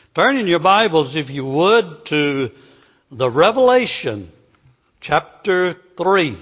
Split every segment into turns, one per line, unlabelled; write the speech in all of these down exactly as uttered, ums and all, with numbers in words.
Turn in your Bibles, if you would, to the Revelation, chapter three.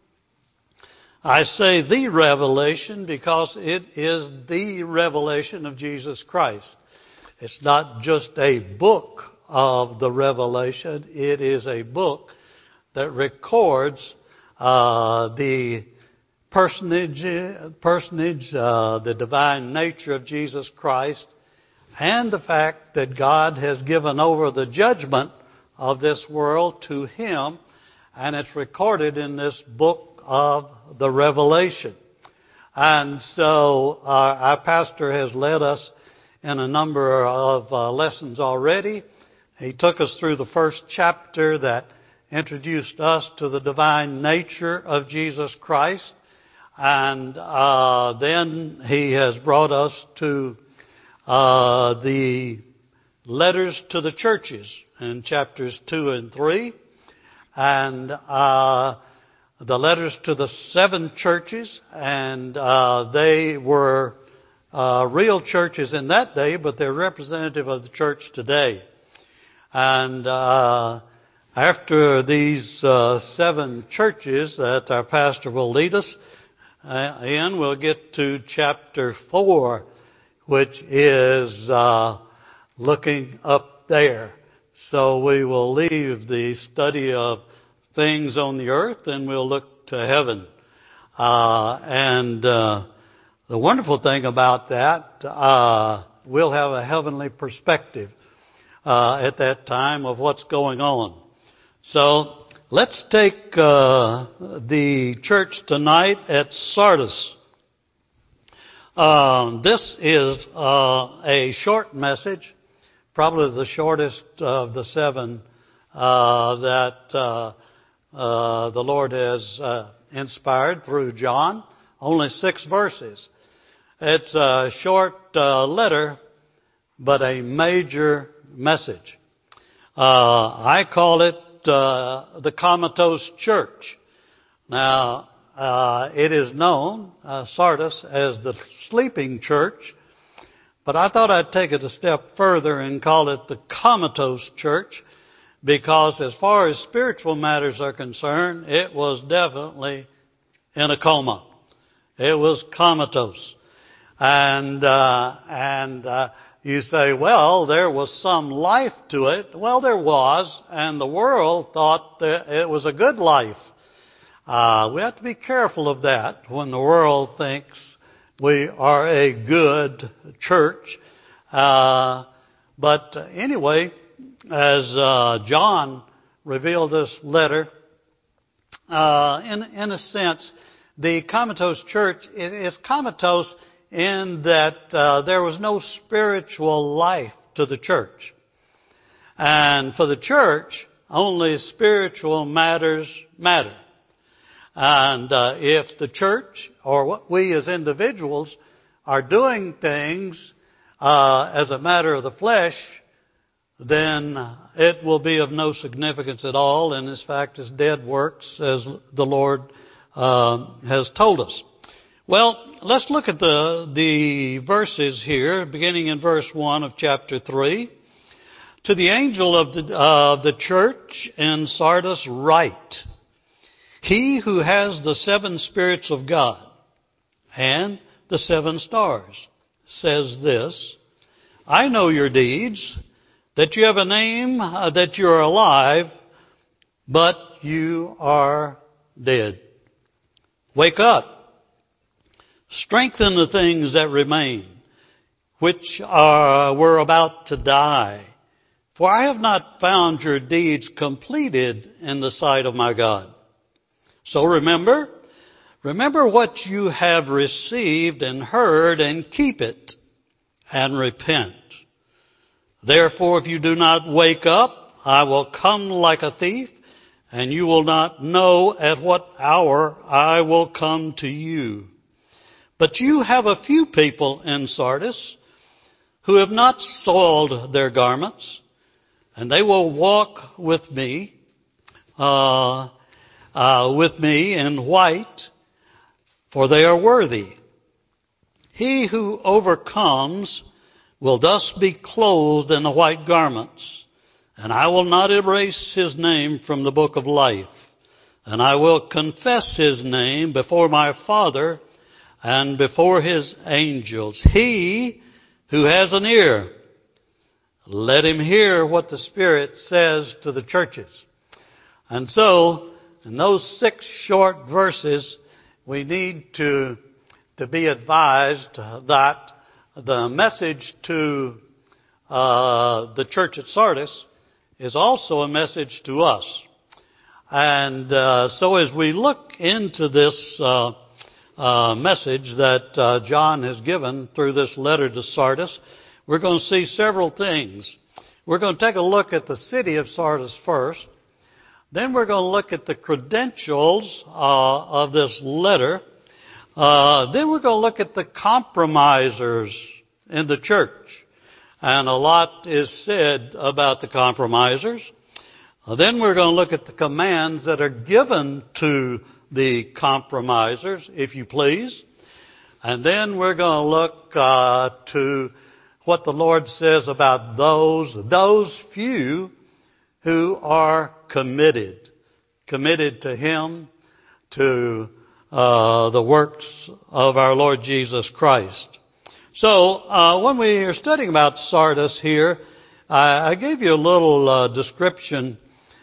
I say the revelation because it is the revelation of Jesus Christ. It's not just a book of the revelation. It is a book that records uh, the personage, personage uh, the divine nature of Jesus Christ, and the fact that God has given over the judgment of this world to Him, and it's recorded in this book of the Revelation. And so uh, our pastor has led us in a number of uh, lessons already. He took us through the first chapter that introduced us to the divine nature of Jesus Christ, and uh, then he has brought us to Uh, the letters to the churches in chapters two and three, and uh, the letters to the seven churches, and uh, they were uh, real churches in that day, but they're representative of the church today. And uh, after these uh, seven churches that our pastor will lead us uh, in, we'll get to chapter four, which is uh, looking up there. So we will leave the study of things on the earth and we'll look to heaven. Uh, and uh, the wonderful thing about that, uh, we'll have a heavenly perspective uh, at that time of what's going on. So let's take uh, the church tonight at Sardis. Um, this is uh, a short message, probably the shortest of the seven uh, that uh, uh, the Lord has uh, inspired through John. Only six verses. It's a short uh, letter, but a major message. Uh, I call it uh, the Comatose Church. Now, Uh, it is known, uh, Sardis, as the sleeping church, but I thought I'd take it a step further and call it the comatose church, because as far as spiritual matters are concerned, it was definitely in a coma. It was comatose. And, uh, and, uh, you say, well, there was some life to it. Well, there was, and the world thought that it was a good life. Uh, we have to be careful of that when the world thinks we are a good church. Uh, but anyway, as uh, John revealed this letter, uh, in in a sense, the comatose church is comatose in that uh, there was no spiritual life to the church, and for the church, only spiritual matters matter. And uh, if the church, or what we as individuals, are doing things uh, as a matter of the flesh, then it will be of no significance at all, and in fact is dead works, as the Lord uh, has told us. Well, let's look at the the verses here, beginning in verse one of chapter three. To the angel of the uh, the church in Sardis write, He who has the seven spirits of God and the seven stars says this, I know your deeds, that you have a name, uh, that you are alive, but you are dead. Wake up. Strengthen the things that remain, which are, were about to die. For I have not found your deeds completed in the sight of my God. So remember, remember what you have received and heard, and keep it, and repent. Therefore, if you do not wake up, I will come like a thief, and you will not know at what hour I will come to you. But you have a few people in Sardis who have not soiled their garments, and they will walk with me, uh, Uh, with me in white, for they are worthy. He who overcomes will thus be clothed in the white garments, and I will not erase his name from the book of life, and I will confess his name before my Father and before his angels. He who has an ear, let him hear what the Spirit says to the churches. And so, in those six short verses, we need to, to be advised that the message to uh, the church at Sardis is also a message to us. And uh, so as we look into this uh, uh, message that uh, John has given through this letter to Sardis, we're going to see several things. We're going to take a look at the city of Sardis first. Then we're going to look at the credentials uh, of this letter. Uh, then we're going to look at the compromisers in the church. And a lot is said about the compromisers. Uh, then we're going to look at the commands that are given to the compromisers, if you please. And then we're going to look uh, to what the Lord says about those, those few who are committed, committed to Him, to uh, the works of our Lord Jesus Christ. So, uh, when we are studying about Sardis here, I, I gave you a little uh, description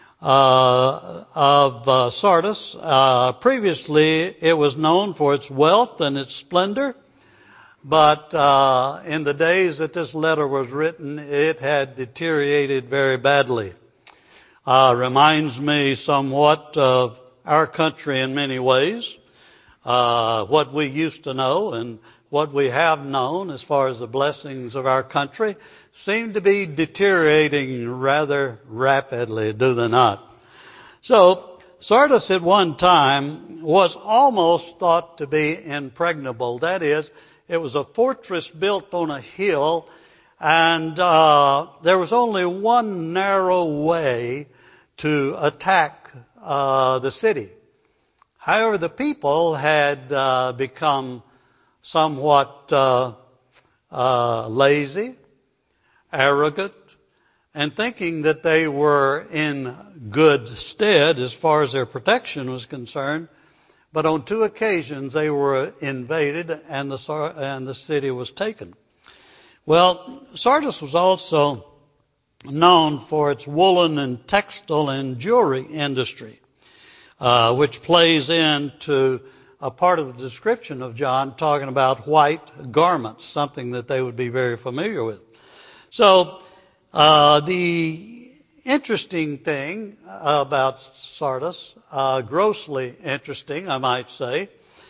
uh, of uh, Sardis. Uh, previously, it was known for its wealth and its splendor, but uh, in the days that this letter was written, it had deteriorated very badly. Uh, reminds me somewhat of our country in many ways. Uh, what we used to know and what we have known as far as the blessings of our country seem to be deteriorating rather rapidly, do they not? So, Sardis at one time was almost thought to be impregnable. That is, it was a fortress built on a hill, and uh, there was only one narrow way to attack uh, the city. However, the people had uh, become somewhat uh, uh, lazy, arrogant, and thinking that they were in good stead as far as their protection was concerned. But on two occasions they were invaded and the and the city was taken. Well, Sardis was also known for its woolen and textile and jewelry industry, uh, which plays into a part of the description of John talking about white garments, something that they would be very familiar with. So, uh, the interesting thing about Sardis, uh, grossly interesting, I might say,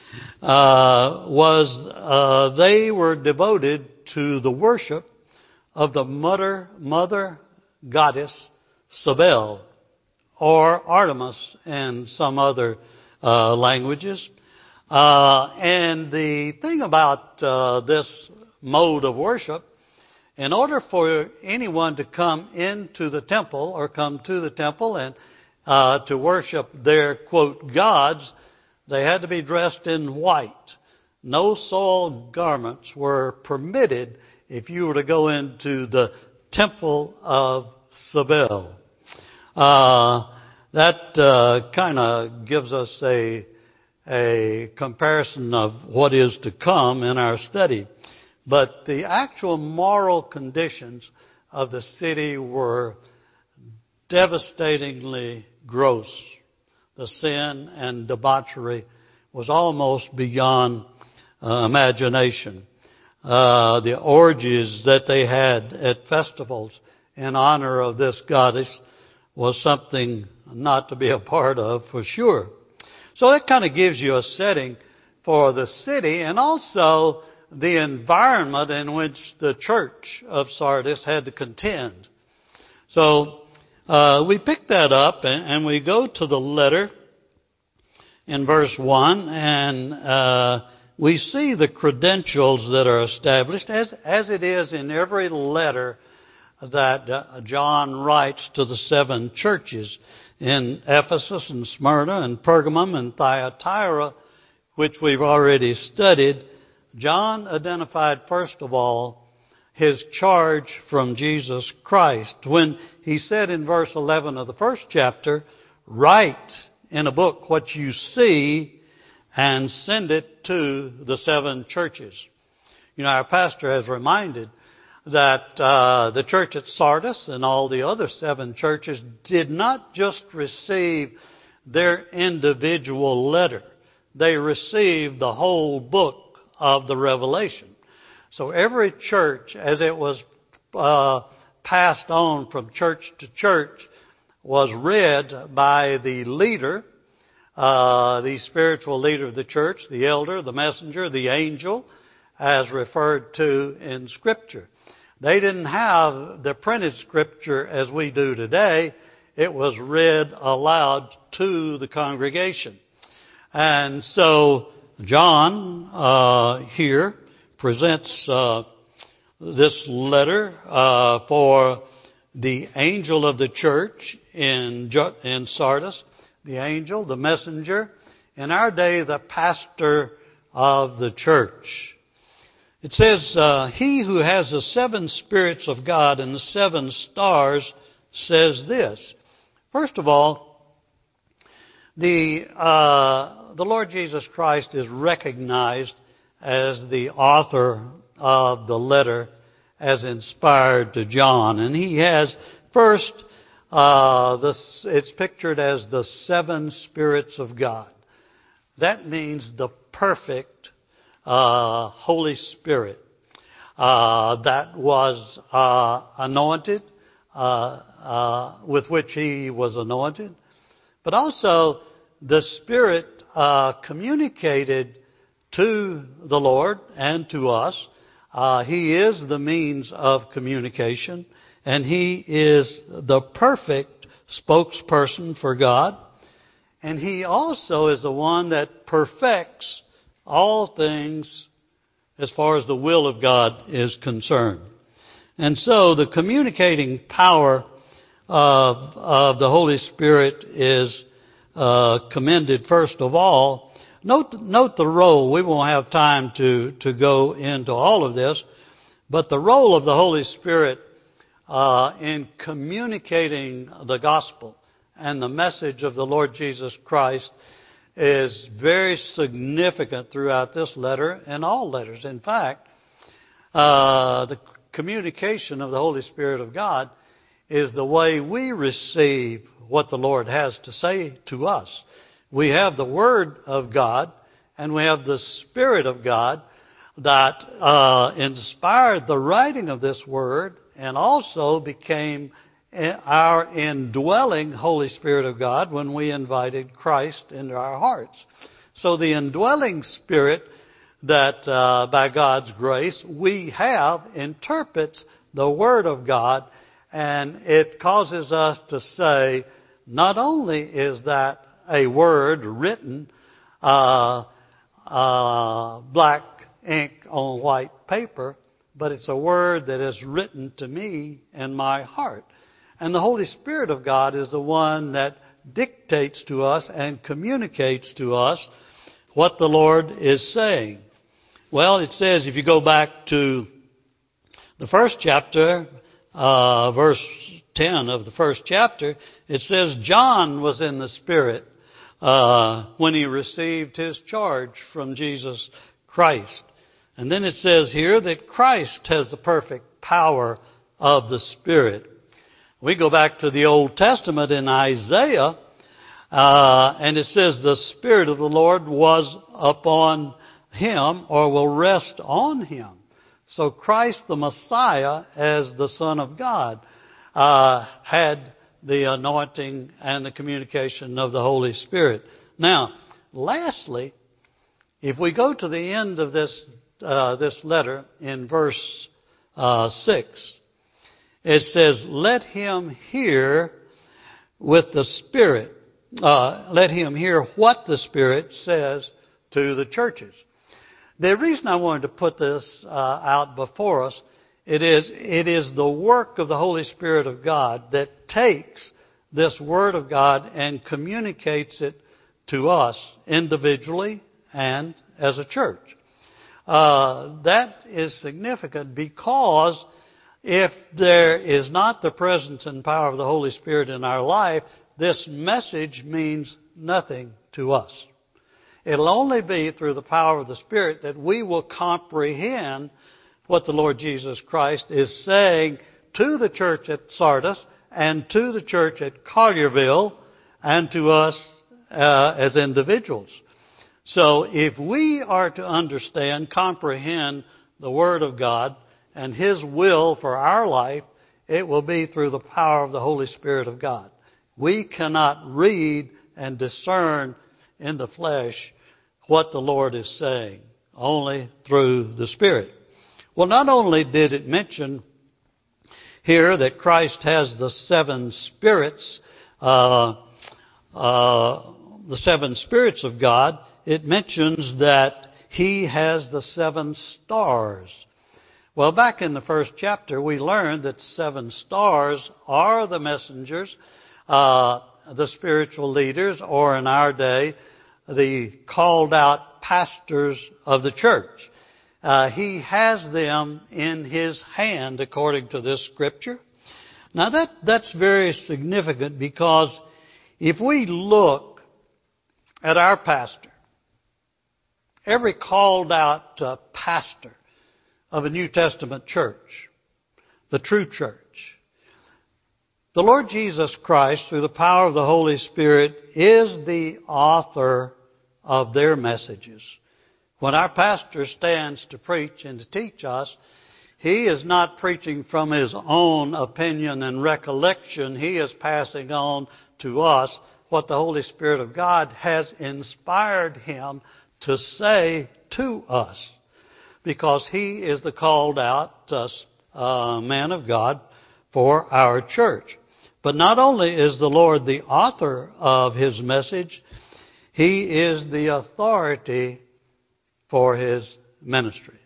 uh, was uh, they were devoted to the worship of the mother, mother goddess Cybele, or Artemis in some other uh, languages. Uh, and the thing about uh, this mode of worship, in order for anyone to come into the temple or come to the temple and uh, to worship their, quote, gods, they had to be dressed in white. No soiled garments were permitted if you were to go into the temple of Cybele. Uh, that uh, kind of gives us a a comparison of what is to come in our study. But the actual moral conditions of the city were devastatingly gross. The sin and debauchery was almost beyond uh, imagination. Uh, the orgies that they had at festivals in honor of this goddess was something not to be a part of for sure. So that kind of gives you a setting for the city and also the environment in which the church of Sardis had to contend. So uh, we pick that up and, and we go to the letter in verse one, and uh, we see the credentials that are established, as as it is in every letter that uh, John writes to the seven churches in Ephesus and Smyrna and Pergamum and Thyatira, which we've already studied. John identified first of all his charge from Jesus Christ when he said in verse eleven of the first chapter, write in a book what you see and send it to the seven churches. You know, our pastor has reminded that uh, the church at Sardis and all the other seven churches did not just receive their individual letter. They received the whole book of the Revelation. So every church, as it was uh, passed on from church to church, was read by the leader, uh, the spiritual leader of the church, the elder, the messenger, the angel, as referred to in Scripture. They didn't have the printed Scripture as we do today. It was read aloud to the congregation. And so John uh, here presents uh, this letter uh, for the angel of the church in in Sardis, the angel, the messenger, in our day the pastor of the church. It says, uh, he who has the seven spirits of God and the seven stars says this. First of all, the uh, the Lord Jesus Christ is recognized as the author of the letter as inspired to John. And he has first, uh, this, it's pictured as the seven spirits of God. That means the perfect uh, Holy Spirit uh, that was uh, anointed, uh, uh, with which he was anointed. But also the Spirit uh, communicated to the Lord and to us. Uh, he is the means of communication, and he is the perfect spokesperson for God. And he also is the one that perfects all things as far as the will of God is concerned. And so the communicating power of, of the Holy Spirit is uh, commended first of all. Note, note the role. We won't have time to, to go into all of this, but the role of the Holy Spirit uh, in communicating the gospel and the message of the Lord Jesus Christ is very significant throughout this letter and all letters. In fact, uh, the communication of the Holy Spirit of God is the way we receive what the Lord has to say to us. We have the Word of God, and we have the Spirit of God that uh, inspired the writing of this Word and also became our indwelling Holy Spirit of God when we invited Christ into our hearts. So the indwelling Spirit that uh, by God's grace we have interprets the Word of God, and it causes us to say, not only is that a word written uh, uh, black ink on white paper, but it's a word that is written to me in my heart. And the Holy Spirit of God is the one that dictates to us and communicates to us what the Lord is saying. Well, it says, if you go back to the first chapter, uh, verse ten of the first chapter, it says John was in the Spirit uh, when he received his charge from Jesus Christ. And then it says here that Christ has the perfect power of the Spirit. We go back to the Old Testament in Isaiah, uh, and it says the Spirit of the Lord was upon him, or will rest on him. So Christ the Messiah, as the Son of God, uh, had the anointing and the communication of the Holy Spirit. Now, lastly, if we go to the end of this uh, this letter in verse uh, six, it says, "Let him hear with the Spirit. Uh, let him hear what the Spirit says to the churches." The reason I wanted to put this uh, out before us, it is it is the work of the Holy Spirit of God that takes this Word of God and communicates it to us individually and as a church. Uh, that is significant because if there is not the presence and power of the Holy Spirit in our life, this message means nothing to us. It'll only be through the power of the Spirit that we will comprehend what the Lord Jesus Christ is saying to the church at Sardis and to the church at Collierville and to us uh, as individuals. So if we are to understand, comprehend the Word of God and His will for our life, it will be through the power of the Holy Spirit of God. We cannot read and discern in the flesh what the Lord is saying, only through the Spirit. Well, not only did it mention here that Christ has the seven spirits, uh, uh, the seven spirits of God, it mentions that He has the seven stars. Well, back in the first chapter, we learned that the seven stars are the messengers, uh, the spiritual leaders, or in our day, the called out pastors of the church. Uh, he has them in His hand, according to this scripture. Now that, that's very significant because if we look at our pastor, every called out uh, pastor of a New Testament church, the true church, the Lord Jesus Christ, through the power of the Holy Spirit, is the author of their messages. When our pastor stands to preach and to teach us, he is not preaching from his own opinion and recollection. He is passing on to us what the Holy Spirit of God has inspired him to say to us, because he is the called out uh, uh, man of God for our church. But not only is the Lord the author of His message, He is the authority for His ministry.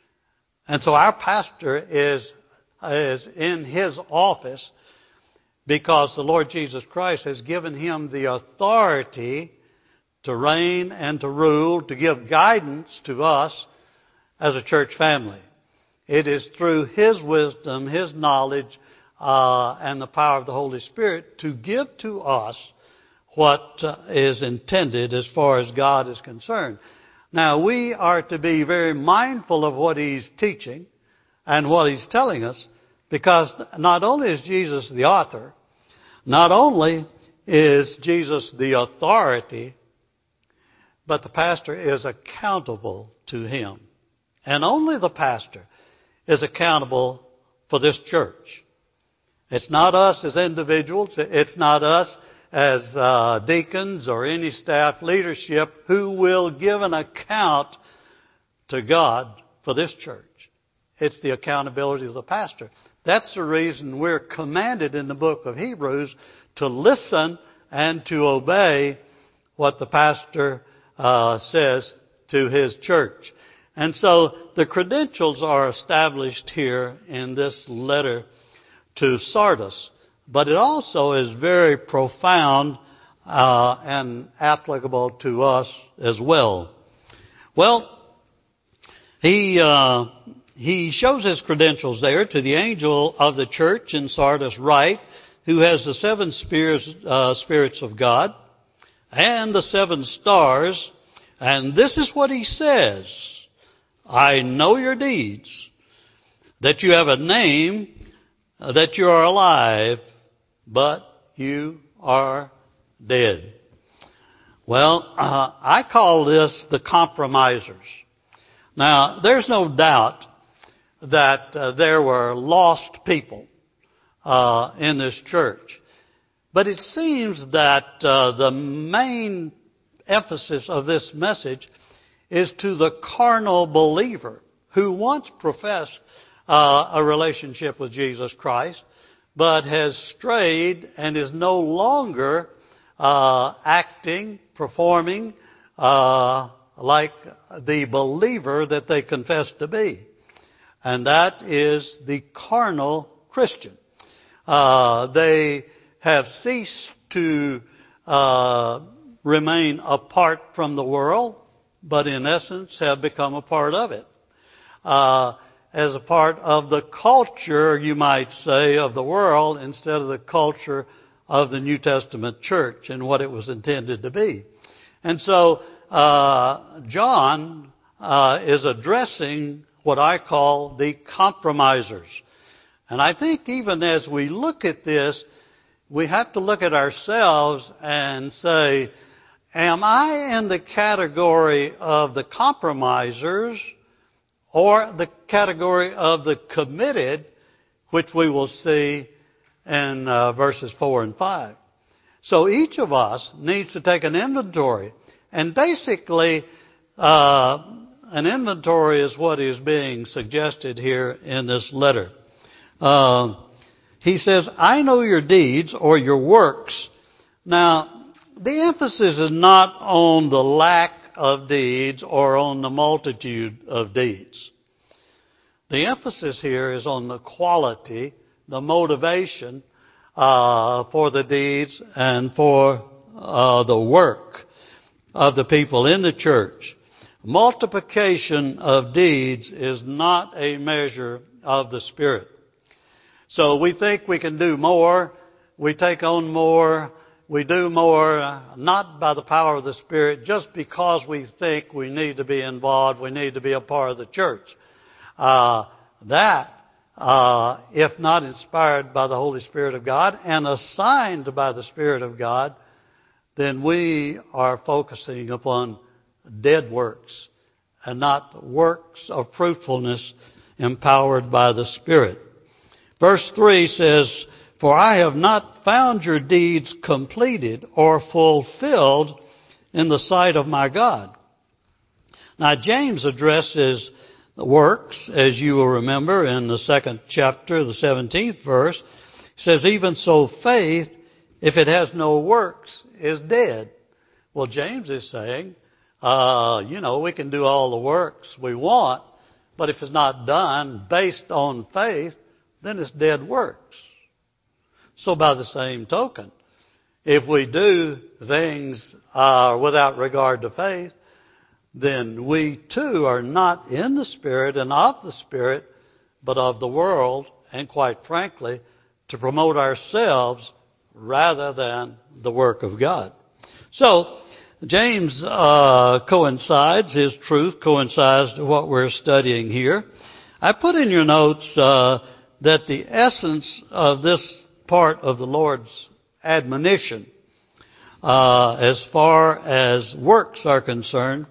And so our pastor is, is in his office because the Lord Jesus Christ has given him the authority to reign and to rule, to give guidance to us as a church family. It is through His wisdom, His knowledge, uh, and the power of the Holy Spirit to give to us what uh, is intended as far as God is concerned. Now, we are to be very mindful of what He's teaching and what He's telling us, because not only is Jesus the author, not only is Jesus the authority, but the pastor is accountable to Him. And only the pastor is accountable for this church. It's not us as individuals. It's not us as uh, deacons or any staff leadership who will give an account to God for this church. It's the accountability of the pastor. That's the reason we're commanded in the book of Hebrews to listen and to obey what the pastor uh, says to his church. And so the credentials are established here in this letter to Sardis. But it also is very profound uh, and applicable to us as well. Well, he uh, he shows his credentials there to the angel of the church in Sardis write, who has the seven spirits, uh, spirits of God and the seven stars. And this is what he says: I know your deeds, that you have a name, that you are alive, but you are dead. Well, uh, I call this the compromisers. Now, there's no doubt that uh, there were lost people uh, in this church. But it seems that uh, the main emphasis of this message is to the carnal believer who once professed uh, a relationship with Jesus Christ, but has strayed and is no longer uh, acting, performing uh, like the believer that they confess to be. And that is the carnal Christian. Uh, they have ceased to uh, remain apart from the world, but in essence have become a part of it. uh, as a part of the culture, you might say, of the world instead of the culture of the New Testament church and what it was intended to be. And so, uh, John, uh, is addressing what I call the compromisers. And I think even as we look at this, we have to look at ourselves and say, am I in the category of the compromisers or the category of the committed, which we will see in uh, verses four and five. So each of us needs to take an inventory. And basically, uh, an inventory is what is being suggested here in this letter. Uh, he says, I know your deeds or your works. Now, the emphasis is not on the lack of deeds or on the multitude of deeds. The emphasis here is on the quality, the motivation uh, for the deeds and for uh, the work of the people in the church. Multiplication of deeds is not a measure of the Spirit. So we think we can do more, we take on more, we do more, not by the power of the Spirit, just because we think we need to be involved, we need to be a part of the church. Uh, that, uh, if not inspired by the Holy Spirit of God and assigned by the Spirit of God, then we are focusing upon dead works and not works of fruitfulness empowered by the Spirit. Verse three says, for I have not found your deeds completed or fulfilled in the sight of my God. Now James addresses works, as you will remember in the second chapter, the seventeenth verse. He says, even so faith, if it has no works, is dead. Well, James is saying, uh, you know, we can do all the works we want, but if it's not done based on faith, then it's dead works. So by the same token, if we do things uh, without regard to faith, then we too are not in the Spirit and of the Spirit, but of the world, and quite frankly, to promote ourselves rather than the work of God. So, James uh, coincides, his truth coincides to what we're studying here. I put in your notes uh, that the essence of this part of the Lord's admonition, uh, as far as works are concerned,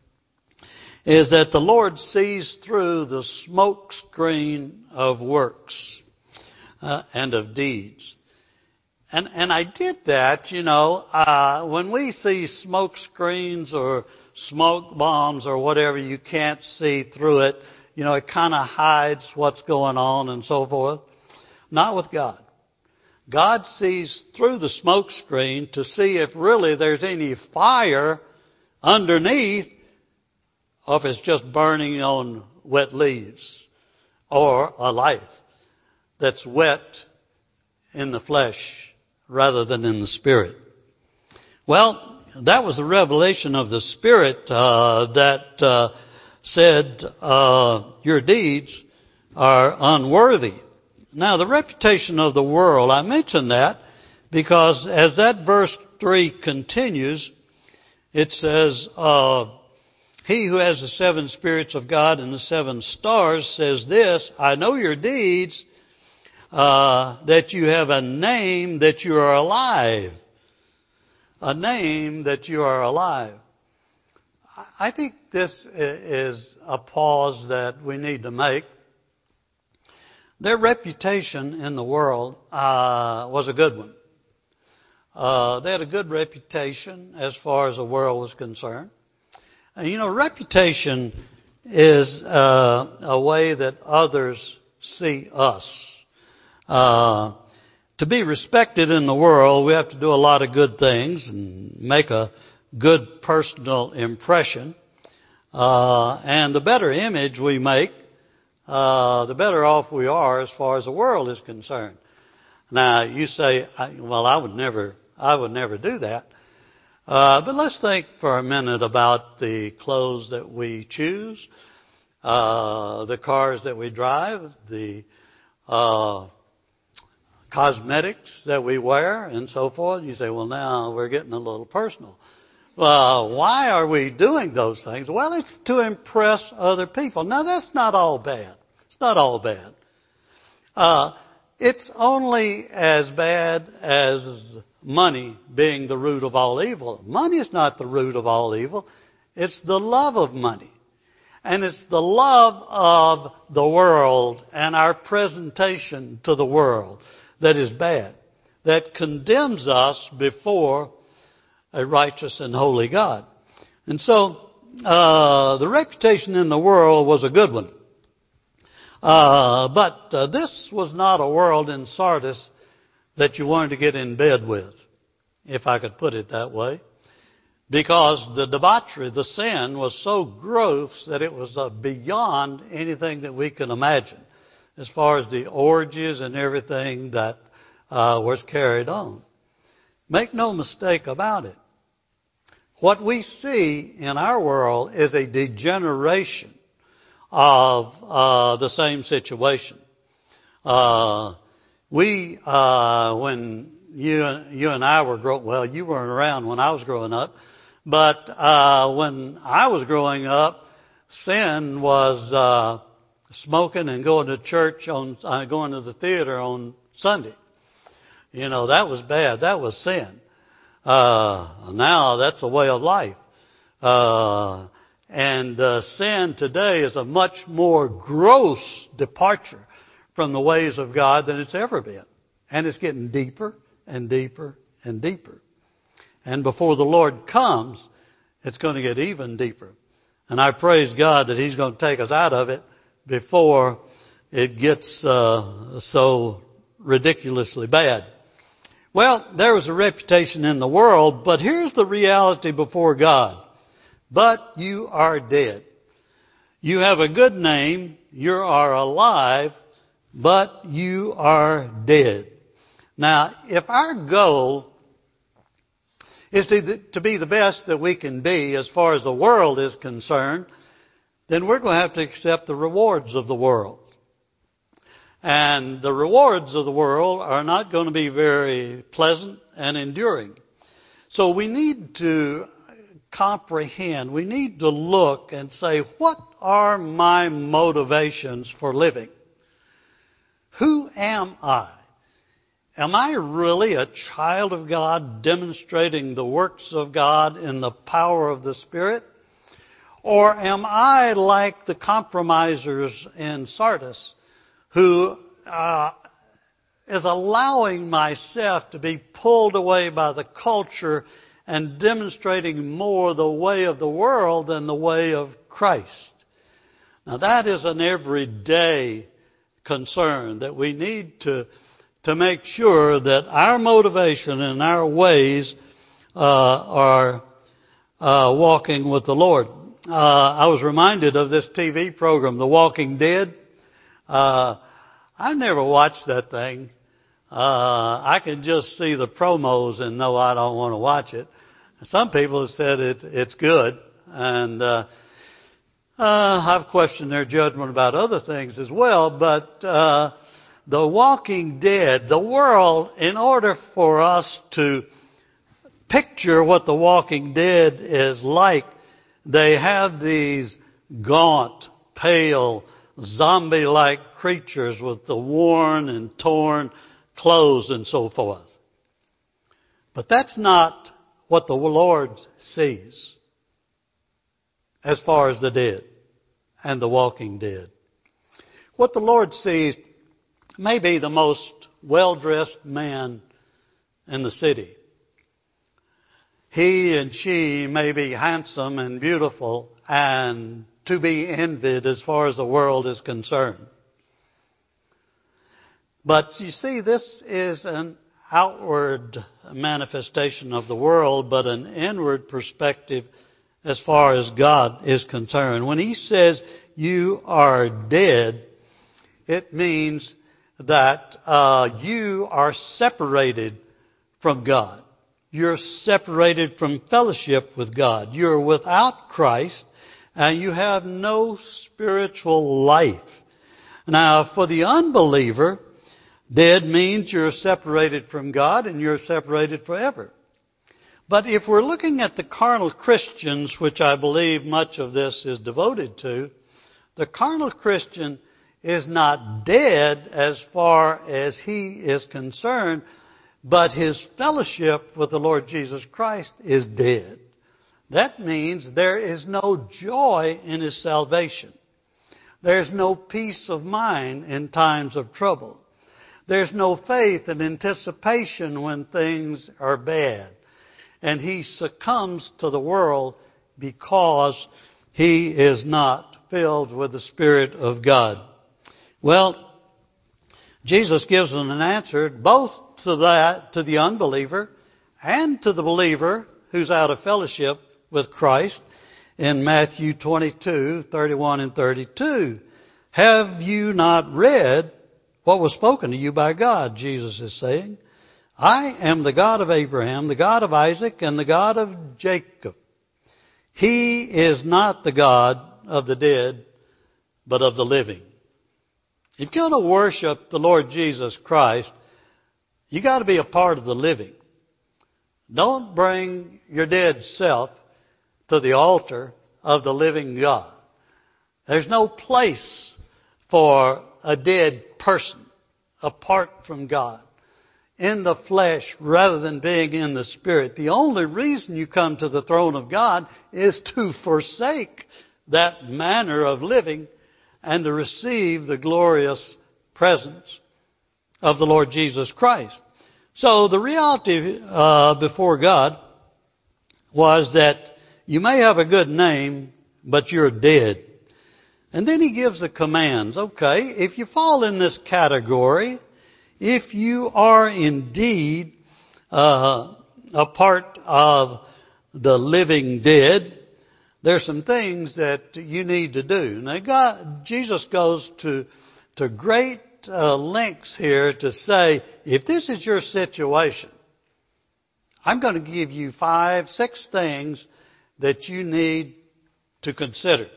is that the Lord sees through the smoke screen of works uh, and of deeds. And and I did that, you know, uh, when we see smoke screens or smoke bombs or whatever, you can't see through it. You know, it kind of hides what's going on and so forth. Not with God. God sees through the smoke screen to see if really there's any fire underneath, or if it's just burning on wet leaves, or a life that's wet in the flesh rather than in the Spirit. Well, that was the revelation of the Spirit uh, that uh, said uh, your deeds are unworthy. Now, the reputation of the world, I mention that because as that verse three continues, it says, uh, he who has the seven spirits of God and the seven stars says this, I know your deeds, uh, that you have a name, that you are alive. A name that you are alive. I think this is a pause that we need to make. Their reputation in the world uh, was a good one. Uh, they had a good reputation as far as the world was concerned. And, you know, reputation is uh, a way that others see us. Uh, to be respected in the world, we have to do a lot of good things and make a good personal impression. Uh, and the better image we make, Uh, the better off we are as far as the world is concerned. Now, you say, well, I would never, I would never do that. Uh, but let's think for a minute about the clothes that we choose, uh, the cars that we drive, the uh, cosmetics that we wear, and so forth. You say, well, now we're getting a little personal. Uh, why are we doing those things? Well, it's to impress other people. Now, that's not all bad. It's not all bad. Uh, it's only as bad as money being the root of all evil. Money is not the root of all evil. It's the love of money. And it's the love of the world and our presentation to the world that is bad, that condemns us before a righteous and holy God. And so, uh, the reputation in the world was a good one. Uh, but uh, this was not a world in Sardis that you wanted to get in bed with, if I could put it that way. Because the debauchery, the sin, was so gross that it was uh, beyond anything that we can imagine, as far as the orgies and everything that uh, was carried on. Make no mistake about it. What we see in our world is a degeneration of uh, the same situation. Uh, we, uh, when you you and I were growing, well, you weren't around when I was growing up, but uh, when I was growing up, sin was uh, smoking and going to church on, uh, going to the theater on Sunday. You know, that was bad. That was sin. Uh, now that's a way of life. Uh, and, uh, sin today is a much more gross departure from the ways of God than it's ever been. And it's getting deeper and deeper and deeper. And before the Lord comes, it's going to get even deeper. And I praise God that He's going to take us out of it before it gets, uh, so ridiculously bad. Well, there was a reputation in the world, but here's the reality before God. But you are dead. You have a good name, you are alive, but you are dead. Now, if our goal is to, to be the best that we can be as far as the world is concerned, then we're going to have to accept the rewards of the world. And the rewards of the world are not going to be very pleasant and enduring. So we need to comprehend, we need to look and say, what are my motivations for living? Who am I? Am I really a child of God demonstrating the works of God in the power of the Spirit? Or am I like the compromisers in Sardis, who uh, is allowing myself to be pulled away by the culture and demonstrating more the way of the world than the way of Christ? Now that is an everyday concern that we need to to make sure that our motivation and our ways uh, are uh, walking with the Lord. Uh, I was reminded of this T V program, The Walking Dead. Uh, I've never watched that thing. Uh, I can just see the promos and know I don't want to watch it. Some people have said it, it's good, and uh, uh, I've questioned their judgment about other things as well. But uh, The Walking Dead, the world, in order for us to picture what The Walking Dead is like, they have these gaunt, pale, zombie-like creatures with the worn and torn clothes and so forth. But that's not what the Lord sees as far as the dead and the walking dead. What the Lord sees may be the most well-dressed man in the city. He and she may be handsome and beautiful and to be envied as far as the world is concerned. But you see, this is an outward manifestation of the world, but an inward perspective as far as God is concerned. When He says you are dead, it means that uh, you are separated from God. You're separated from fellowship with God. You're without Christ, and you have no spiritual life. Now, for the unbeliever, dead means you're separated from God and you're separated forever. But if we're looking at the carnal Christians, which I believe much of this is devoted to, the carnal Christian is not dead as far as he is concerned, but his fellowship with the Lord Jesus Christ is dead. That means there is no joy in his salvation. There's no peace of mind in times of trouble. There's no faith and anticipation when things are bad. And he succumbs to the world because he is not filled with the Spirit of God. Well, Jesus gives them an answer both to that, to the unbeliever, and to the believer who's out of fellowship with Christ in Matthew twenty-two, thirty-one and thirty-two. Have you not read what was spoken to you by God? Jesus is saying, I am the God of Abraham, the God of Isaac, and the God of Jacob. He is not the God of the dead, but of the living. If you're going to worship the Lord Jesus Christ, you got to be a part of the living. Don't bring your dead self to the altar of the living God. There's no place for a dead person apart from God, in the flesh rather than being in the Spirit. The only reason you come to the throne of God is to forsake that manner of living and to receive the glorious presence of the Lord Jesus Christ. So the reality uh, before God was that you may have a good name, but you're dead. And then he gives the commands. Okay, if you fall in this category, if you are indeed uh, a part of the living dead, there's some things that you need to do. Now, God, Jesus goes to to great uh, lengths here to say, if this is your situation, I'm going to give you five, six things that you need to consider.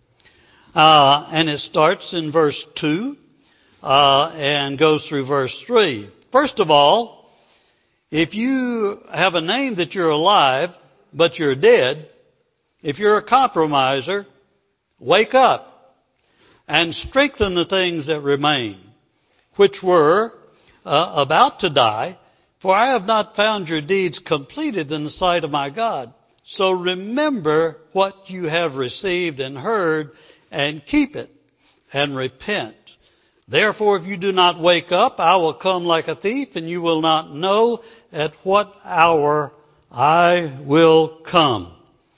Uh, and it starts in verse two. Uh, and goes through verse three. First of all, if you have a name that you're alive, but you're dead, if you're a compromiser, wake up and strengthen the things that remain, which were uh, about to die, for I have not found your deeds completed in the sight of my God. So remember what you have received and heard, and keep it, and repent. Therefore, if you do not wake up, I will come like a thief, and you will not know at what hour I will come.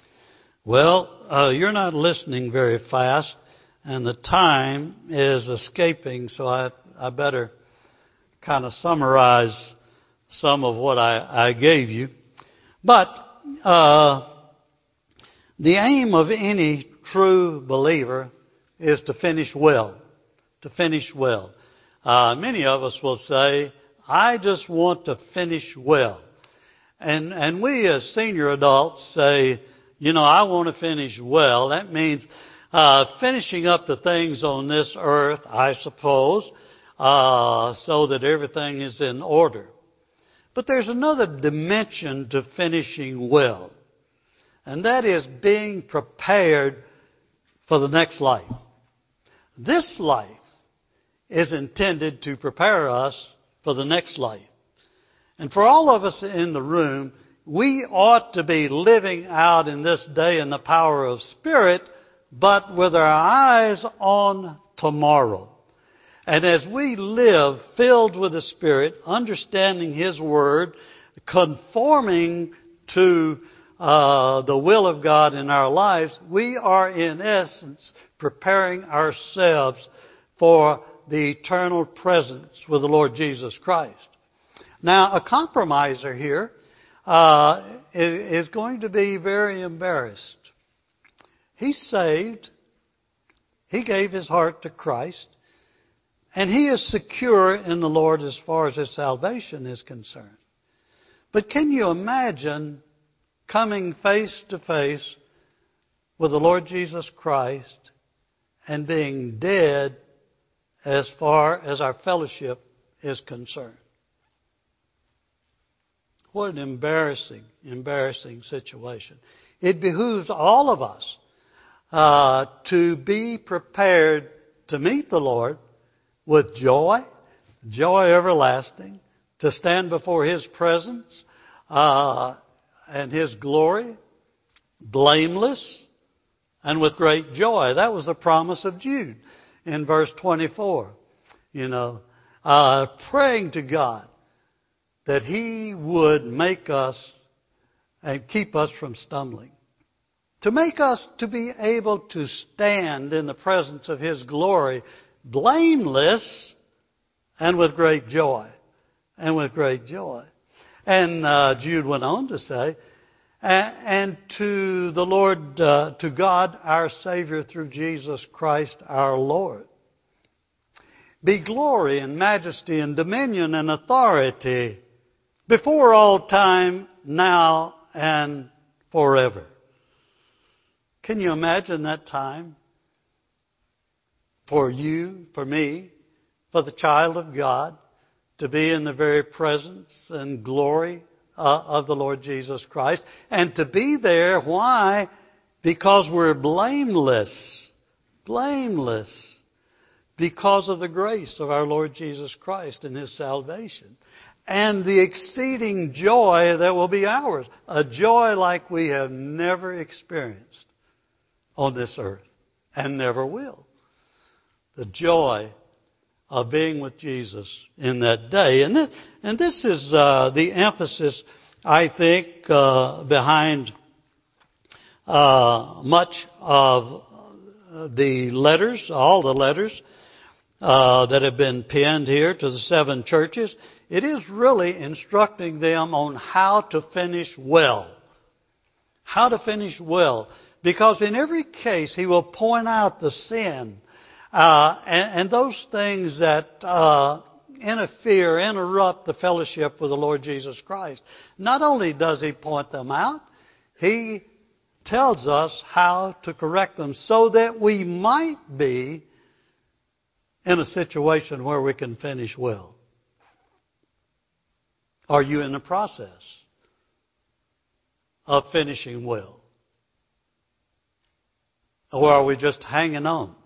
Well, uh, you're not listening very fast, and the time is escaping, so I, I better kind of summarize some of what I, I gave you. But uh, the aim of any true believer is to finish well. To finish well. Uh, many of us will say, I just want to finish well. And, and we as senior adults say, you know, I want to finish well. That means, uh, finishing up the things on this earth, I suppose, uh, so that everything is in order. But there's another dimension to finishing well. And that is being prepared for the next life. This life is intended to prepare us for the next life. And for all of us in the room, we ought to be living out in this day in the power of Spirit, but with our eyes on tomorrow. And as we live filled with the Spirit, understanding His Word, conforming to uh, the will of God in our lives, we are in essence preparing ourselves for the eternal presence with the Lord Jesus Christ. Now, a compromiser here uh, is, is going to be very embarrassed. He's saved. He gave his heart to Christ. And he is secure in the Lord as far as his salvation is concerned. But can you imagine coming face to face with the Lord Jesus Christ and being dead as far as our fellowship is concerned. What an embarrassing, embarrassing situation. It behooves all of us uh, to be prepared to meet the Lord with joy, joy everlasting, to stand before His presence uh, and His glory, blameless and with great joy. That was the promise of Jude in verse twenty-four. You know, uh, praying to God that He would make us and keep us from stumbling. To make us to be able to stand in the presence of His glory, blameless and with great joy. And with great joy. And uh, Jude went on to say, and to the Lord, uh, to God our Savior through Jesus Christ our Lord, be glory and majesty and dominion and authority before all time, now and forever. Can you imagine that time? For you, for me, for the child of God, to be in the very presence and glory uh, of the Lord Jesus Christ. And to be there, why? Because we're blameless. Blameless. Because of the grace of our Lord Jesus Christ and His salvation. And the exceeding joy that will be ours. A joy like we have never experienced on this earth. And never will. The joy of being with Jesus in that day. And this, and this is uh, the emphasis, I think, uh, behind uh, much of the letters, all the letters uh, that have been penned here to the seven churches. It is really instructing them on how to finish well. How to finish well. Because in every case, he will point out the sin Uh, and, and those things that uh, interfere, interrupt the fellowship with the Lord Jesus Christ. Not only does He point them out, He tells us how to correct them so that we might be in a situation where we can finish well. Are you in the process of finishing well? Or are we just hanging on?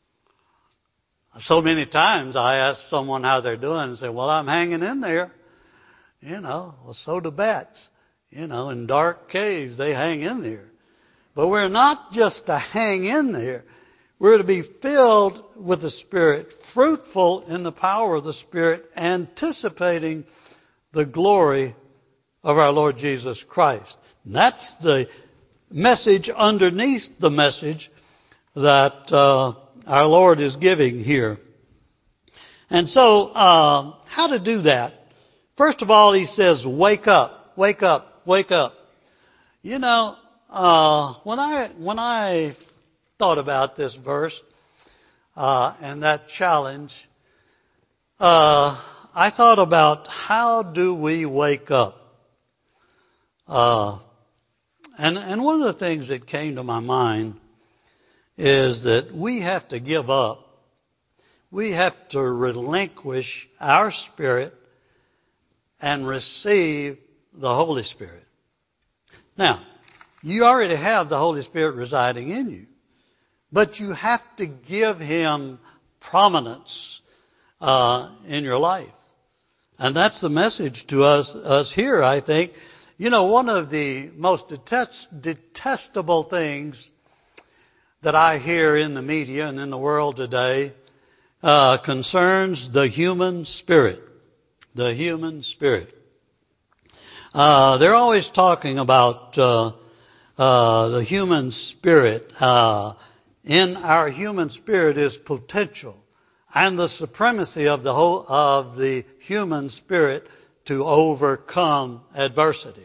So many times I ask someone how they're doing and say, well, I'm hanging in there. You know, well, so do bats. You know, in dark caves, they hang in there. But we're not just to hang in there. We're to be filled with the Spirit, fruitful in the power of the Spirit, anticipating the glory of our Lord Jesus Christ. And that's the message underneath the message that uh, our Lord is giving here. And so, uh, how to do that? First of all, He says, wake up, wake up, wake up. You know, uh, when I, when I thought about this verse, uh, and that challenge, uh, I thought about how do we wake up? Uh, and, and one of the things that came to my mind is that we have to give up. We have to relinquish our spirit and receive the Holy Spirit. Now, you already have the Holy Spirit residing in you, but you have to give Him prominence uh, in your life. And that's the message to us, us here, I think. You know, one of the most detest, detestable things that I hear in the media and in the world today uh, concerns the human spirit. The human spirit. Uh, they're always talking about uh, uh, the human spirit. Uh, in our human spirit is potential, and the supremacy of the whole of the human spirit to overcome adversity.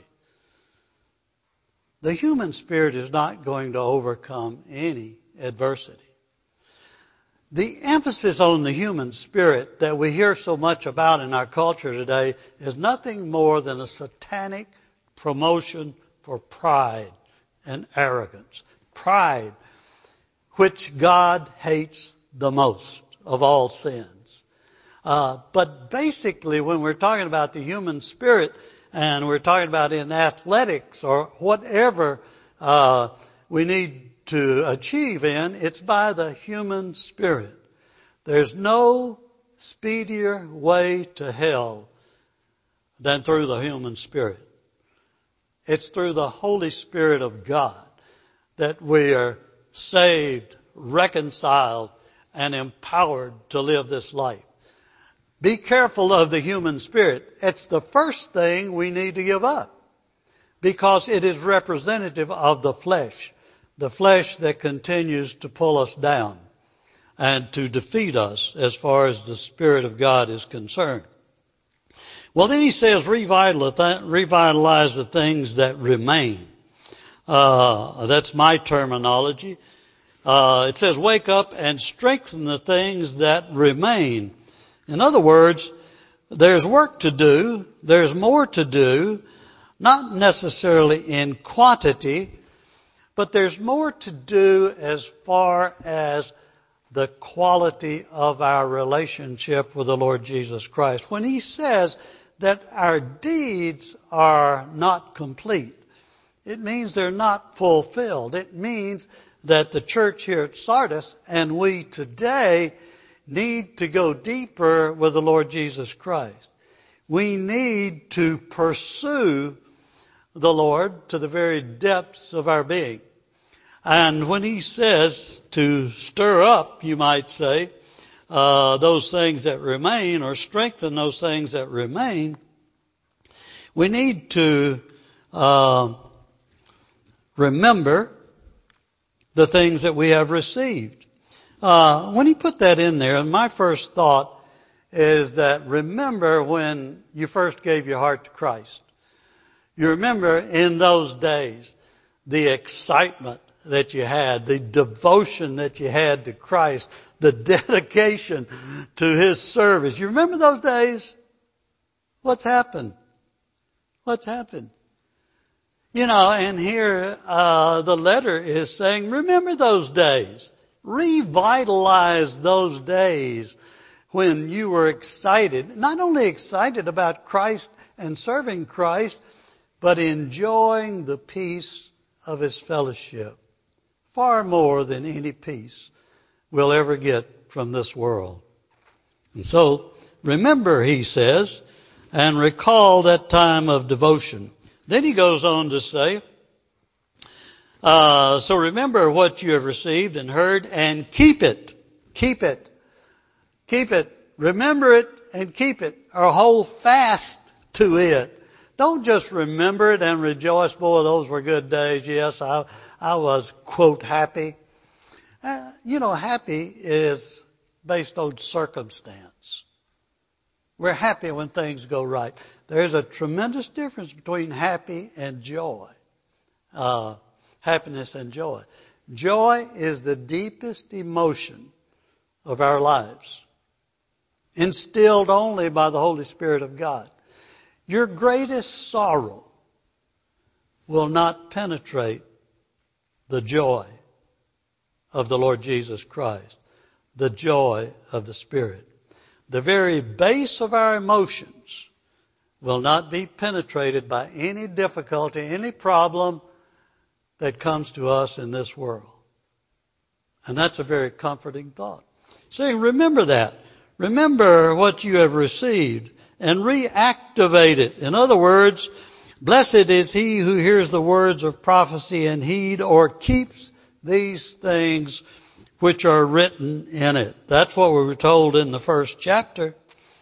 The human spirit is not going to overcome any adversity. The emphasis on the human spirit that we hear so much about in our culture today is nothing more than a satanic promotion for pride and arrogance. pride, which God hates the most of all sins. Uh, but basically, when we're talking about the human spirit, and we're talking about in athletics or whatever uh, we need to achieve in, it's by the human spirit. There's no speedier way to hell than through the human spirit. It's through the Holy Spirit of God that we are saved, reconciled, and empowered to live this life. Be careful of the human spirit. It's the first thing we need to give up because it is representative of the flesh, the flesh that continues to pull us down and to defeat us as far as the Spirit of God is concerned. Well, then he says revitalize the things that remain. Uh, that's my terminology. Uh, it says wake up and strengthen the things that remain. In other words, there's work to do, there's more to do, not necessarily in quantity, but there's more to do as far as the quality of our relationship with the Lord Jesus Christ. When he says that our deeds are not complete, it means they're not fulfilled. It means that the church here at Sardis and we today need to go deeper with the Lord Jesus Christ. We need to pursue the Lord to the very depths of our being. And when he says to stir up, you might say, uh, those things that remain or strengthen those things that remain, we need to uh, remember the things that we have received. Uh, when he put that in there, my first thought is that remember when you first gave your heart to Christ. You remember in those days the excitement that you had, the devotion that you had to Christ, the dedication to His service. You remember those days? What's happened? What's happened? You know, and here uh, the letter is saying, remember those days. Revitalize those days when you were excited, not only excited about Christ and serving Christ, but enjoying the peace of His fellowship. Far more than any peace we'll ever get from this world. And so, remember, he says, and recall that time of devotion. Then he goes on to say, uh, so remember what you have received and heard and keep it. Keep it. Keep it. Remember it and keep it. Or hold fast to it. Don't just remember it and rejoice. Boy, those were good days. Yes, I, I was, quote, happy. Uh, you know, happy is based on circumstance. We're happy when things go right. There's a tremendous difference between happy and joy. Uh, happiness and joy. Joy is the deepest emotion of our lives, instilled only by the Holy Spirit of God. Your greatest sorrow will not penetrate the joy of the Lord Jesus Christ, the joy of the Spirit. The very base of our emotions will not be penetrated by any difficulty, any problem that comes to us in this world. And that's a very comforting thought. Saying, remember that. Remember what you have received and reactivate it. In other words, blessed is he who hears the words of prophecy and heed or keeps these things which are written in it. That's what we were told in the first chapter.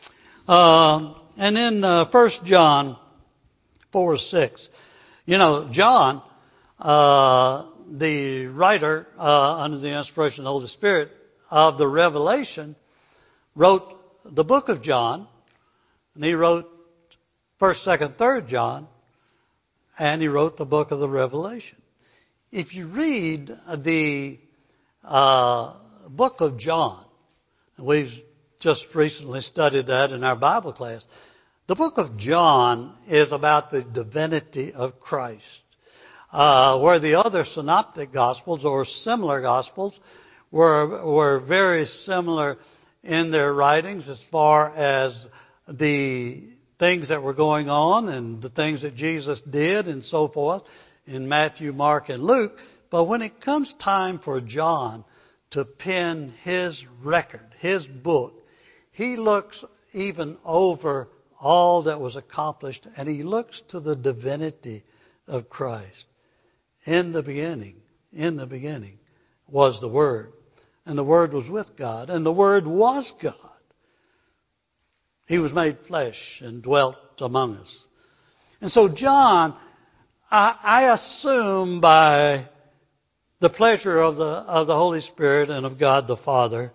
Uh, and in uh, First John four six, you know, John, uh, the writer uh, under the inspiration of the Holy Spirit of the Revelation, wrote the book of John, and he wrote First, Second, Third John, and he wrote the book of the Revelation. If you read the uh, book of John, we've just recently studied that in our Bible class. The book of John is about the divinity of Christ. uh, where the other synoptic gospels or similar gospels were were very similar in their writings as far as the things that were going on and the things that Jesus did and so forth in Matthew, Mark, and Luke. But when it comes time for John to pen his record, his book, he looks even over all that was accomplished, and he looks to the divinity of Christ. In the beginning, in the beginning was the Word, and the Word was with God, and the Word was God. He was made flesh and dwelt among us. And so John, I, I assume by the pleasure of the of the Holy Spirit and of God the Father,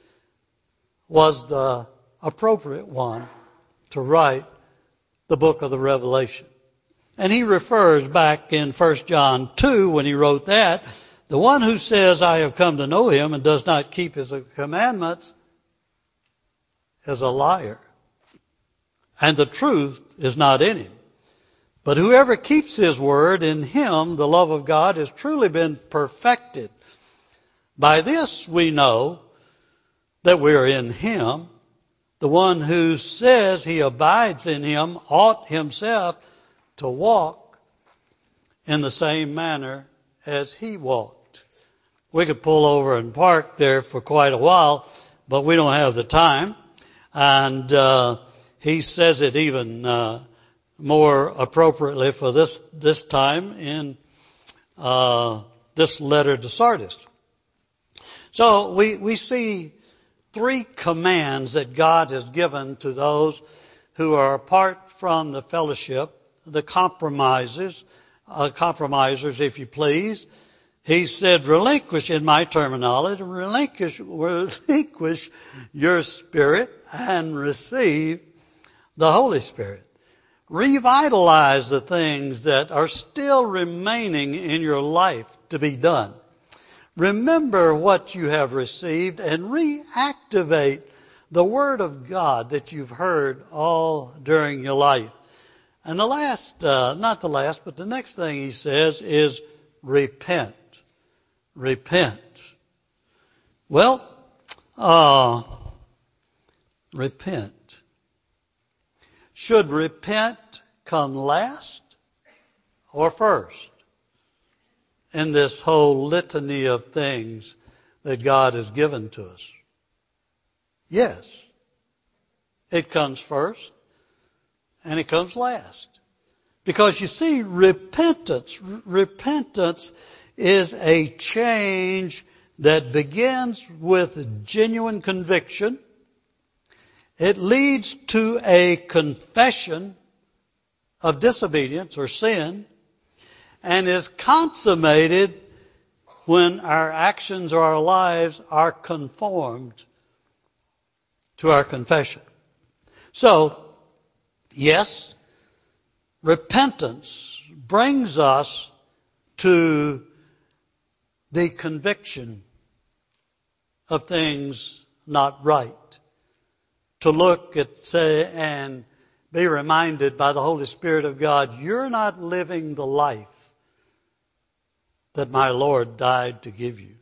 was the appropriate one to write the book of the Revelation. And he refers back in First John two when he wrote that, the one who says, I have come to know him and does not keep his commandments is a liar. And the truth is not in him. But whoever keeps his word, in him the love of God has truly been perfected. By this we know that we are in him. The one who says he abides in him ought himself to walk in the same manner as he walked. We could pull over and park there for quite a while, but we don't have the time. And uh, he says it even uh, more appropriately for this this time in uh, this letter to Sardis. So we we see three commands that God has given to those who are apart from the fellowship, the compromisers, uh, compromisers, if you please. He said, relinquish, in my terminology, relinquish, relinquish your spirit and receive the Holy Spirit. Revitalize the things that are still remaining in your life to be done. Remember what you have received and reactivate the Word of God that you've heard all during your life. And the last, uh, not the last, but the next thing he says is repent. Repent. Well, uh, repent. Should repent come last or first in this whole litany of things that God has given to us? Yes. It comes first and it comes last. Because you see, repentance, repentance is a change that begins with genuine conviction. It leads to a confession of disobedience or sin, and is consummated when our actions or our lives are conformed to our confession. So, yes, repentance brings us to the conviction of things not right. To look at, say, and be reminded by the Holy Spirit of God, you're not living the life that my Lord died to give you.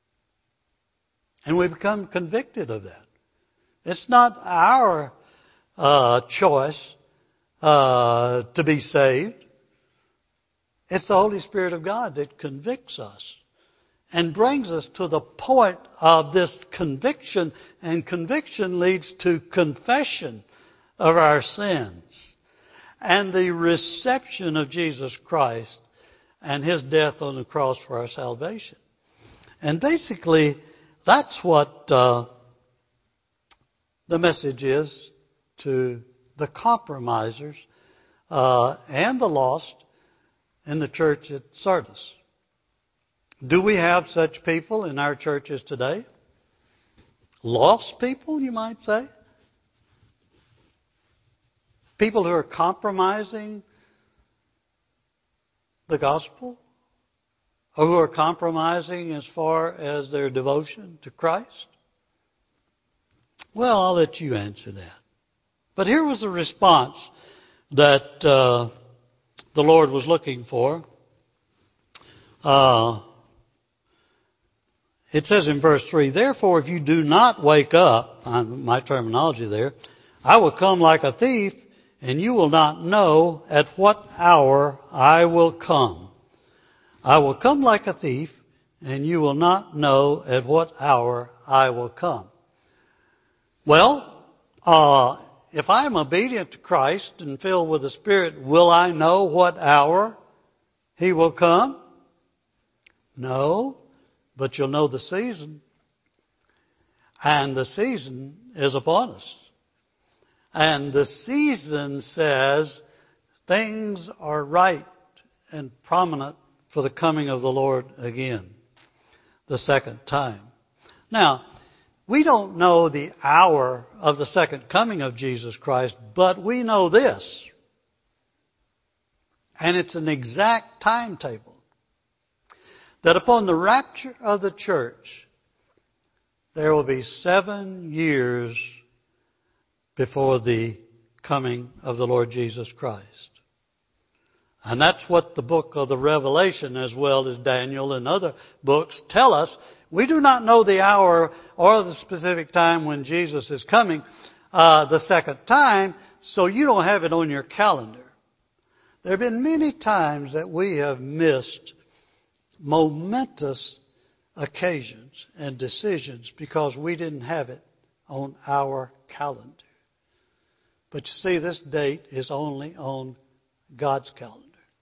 And we become convicted of that. It's not our uh, choice uh, to be saved. It's the Holy Spirit of God that convicts us and brings us to the point of this conviction. And conviction leads to confession of our sins and the reception of Jesus Christ and His death on the cross for our salvation. And basically, that's what uh, the message is to the compromisers uh, and the lost in the church at Sardis. Do we have such people in our churches today? Lost people, you might say? People who are compromising the gospel? Or who are compromising as far as their devotion to Christ? Well, I'll let you answer that. But here was the response that uh, the Lord was looking for Uh, it says in verse three, therefore if you do not wake up, my terminology there, I will come like a thief, and you will not know at what hour I will come. I will come like a thief, and you will not know at what hour I will come. Well, uh, if I am obedient to Christ and filled with the Spirit, will I know what hour He will come? No, but you'll know the season. And the season is upon us. And the season says things are right and prominent for the coming of the Lord again, the second time. Now, we don't know the hour of the second coming of Jesus Christ, but we know this. And it's an exact timetable. That upon the rapture of the church, there will be seven years before the coming of the Lord Jesus Christ. And that's what the book of the Revelation, as well as Daniel and other books, tell us. We do not know the hour or the specific time when Jesus is coming uh, the second time, so you don't have it on your calendar. There have been many times that we have missed momentous occasions and decisions because we didn't have it on our calendar. But you see, this date is only on God's calendar.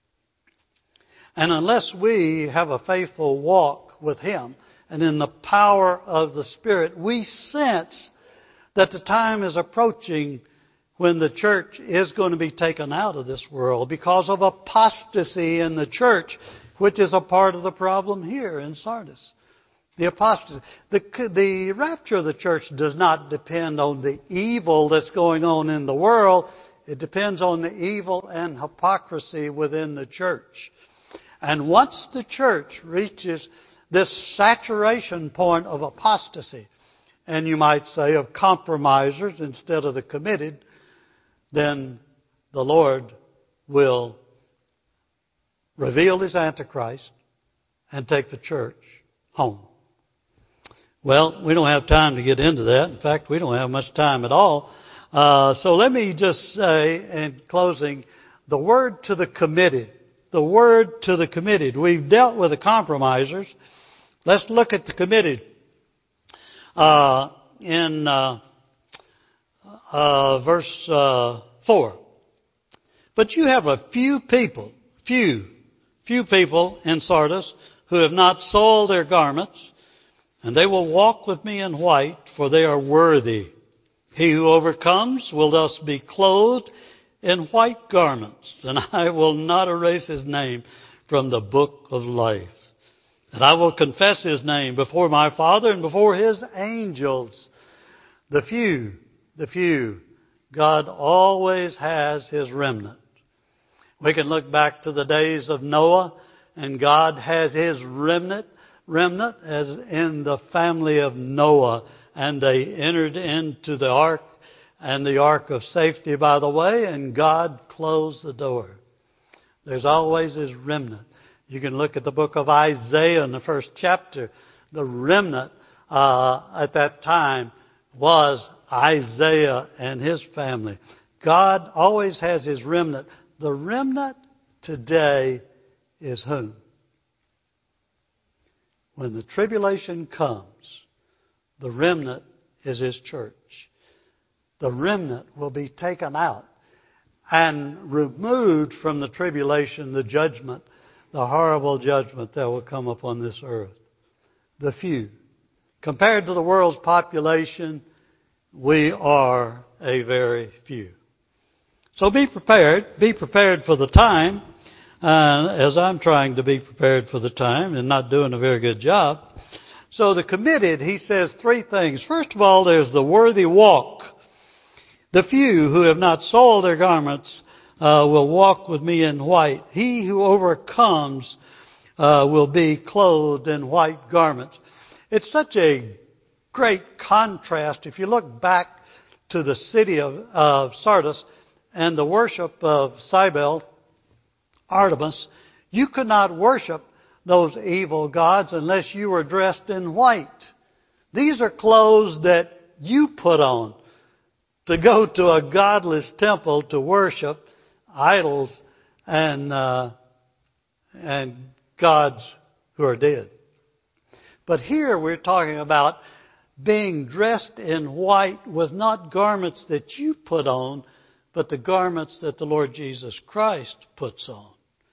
And unless we have a faithful walk with Him and in the power of the Spirit, we sense that the time is approaching when the church is going to be taken out of this world because of apostasy in the church, which is a part of the problem here in Sardis. The apostasy. The, the rapture of the church does not depend on the evil that's going on in the world. It depends on the evil and hypocrisy within the church. And once the church reaches this saturation point of apostasy, and you might say of compromisers instead of the committed, then the Lord will reveal His Antichrist and take the church home. Well, we don't have time to get into that. In fact, we don't have much time at all. Uh, so let me just say in closing, the word to the committed. The word to the committed. We've dealt with the compromisers. Let's look at the committed. Uh, in uh, uh, verse uh, four. But you have a few people, few, few people in Sardis who have not soiled their garments, and they will walk with me in white, for they are worthy. He who overcomes will thus be clothed in white garments, and I will not erase his name from the book of life. And I will confess his name before my Father and before his angels. The few, the few, God always has his remnant. We can look back to the days of Noah, and God has his remnant, remnant as in the family of Noah, and they entered into the ark, and the ark of safety, by the way, and God closed the door. There's always his remnant. You can look at the book of Isaiah in the first chapter. The remnant uh, at that time was Isaiah and his family. God always has his remnant. The remnant today is whom? When the tribulation comes, the remnant is his church. The remnant will be taken out and removed from the tribulation, the judgment, the horrible judgment that will come upon this earth. The few. Compared to the world's population, we are a very few. So be prepared. Be prepared for the time, uh, as I'm trying to be prepared for the time and not doing a very good job. So the committed, he says three things. First of all, there's the worthy walk. The few who have not soiled their garments uh, will walk with me in white. He who overcomes uh, will be clothed in white garments. It's such a great contrast. If you look back to the city of, of Sardis and the worship of Cybele, Artemis, you could not worship those evil gods unless you were dressed in white. These are clothes that you put on to go to a godless temple to worship idols and uh, and gods who are dead. But here we're talking about being dressed in white with not garments that you put on, but the garments that the Lord Jesus Christ puts on.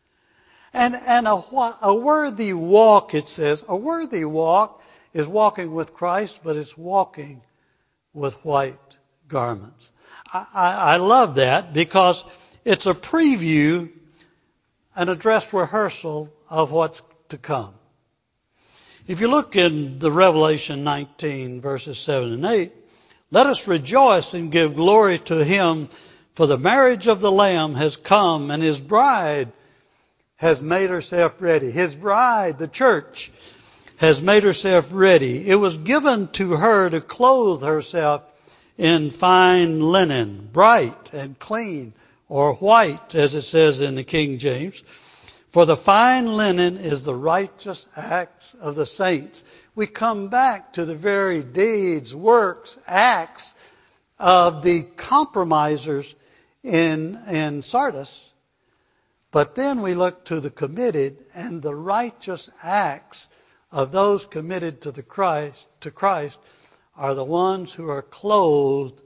And, and a, a worthy walk, it says, a worthy walk is walking with Christ, but it's walking with white garments. I, I, I love that because it's a preview and a dress rehearsal of what's to come. If you look in the Revelation nineteen, verses seven and eight, let us rejoice and give glory to Him, for the marriage of the Lamb has come, and His bride has made herself ready. His bride, the church, has made herself ready. It was given to her to clothe herself in fine linen, bright and clean, or white, as it says in the King James. For the fine linen is the righteous acts of the saints. We come back to the very deeds, works, acts of the compromisers in, in Sardis. But then we look to the committed and the righteous acts of those committed to the Christ, to Christ are the ones who are clothed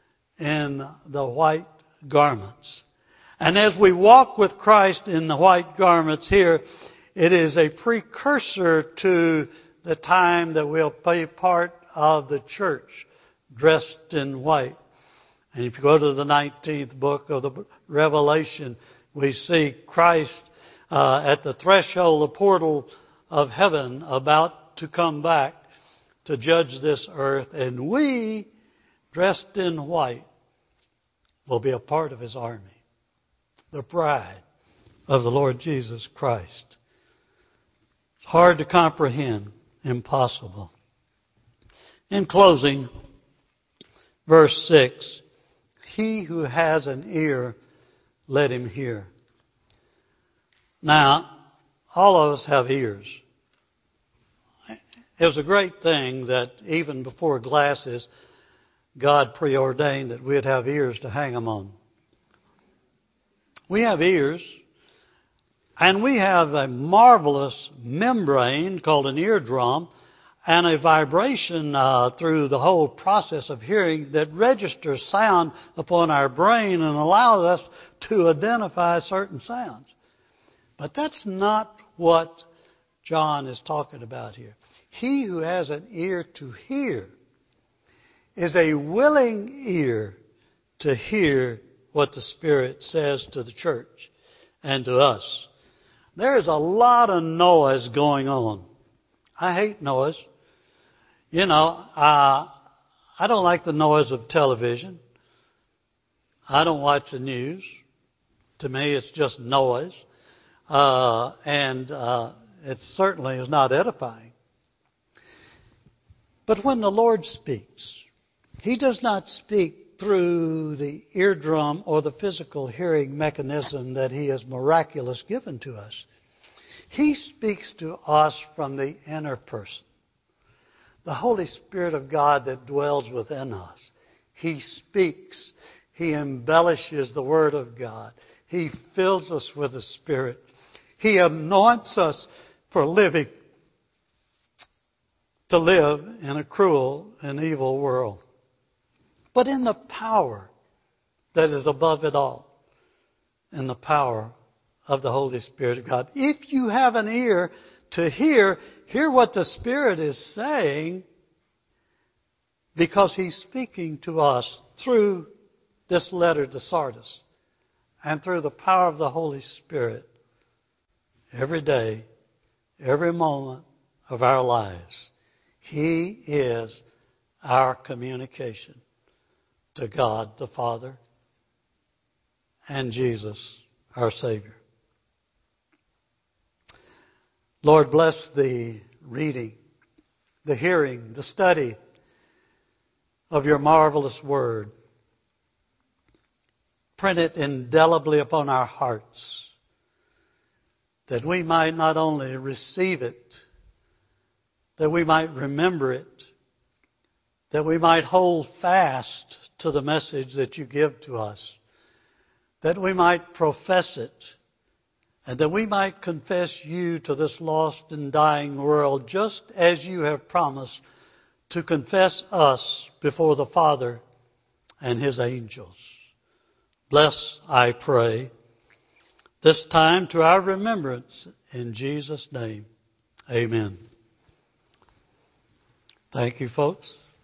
in the white garments. And as we walk with Christ in the white garments here, it is a precursor to the time that we'll be part of the church dressed in white. And if you go to the nineteenth book of the Revelation, we see Christ uh, at the threshold, the portal of heaven, about to come back to judge this earth. And we, dressed in white, will be a part of His army. The bride of the Lord Jesus Christ. It's hard to comprehend, impossible. In closing, verse six, he who has an ear, let him hear. Now, all of us have ears. It was a great thing that even before glasses, God preordained that we'd have ears to hang them on. We have ears, and we have a marvelous membrane called an eardrum, and a vibration uh, through the whole process of hearing that registers sound upon our brain and allows us to identify certain sounds. But that's not what John is talking about here. He who has an ear to hear is a willing ear to hear what the Spirit says to the church and to us. There's a lot of noise going on. I hate noise. You know, uh, I don't like the noise of television. I don't watch the news. To me, it's just noise. Uh, and uh, it certainly is not edifying. But when the Lord speaks, He does not speak through the eardrum or the physical hearing mechanism that He has miraculous given to us. He speaks to us from the inner person. The Holy Spirit of God that dwells within us. He speaks. He embellishes the Word of God. He fills us with the Spirit. He anoints us for living, to live in a cruel and evil world. But in the power that is above it all, in the power of the Holy Spirit of God. If you have an ear to hear, hear what the Spirit is saying, because He's speaking to us through this letter to Sardis and through the power of the Holy Spirit every day, every moment of our lives. He is our communication to God the Father and Jesus, our Savior. Lord, bless the reading, the hearing, the study of Your marvelous Word. Print it indelibly upon our hearts. that we might not only receive it, that we might remember it, that we might hold fast to the message that you give to us, that we might profess it, and that we might confess you to this lost and dying world, just as you have promised to confess us before the Father and His angels. Bless, I pray, this time to our remembrance in Jesus' name. Amen. Thank you, folks.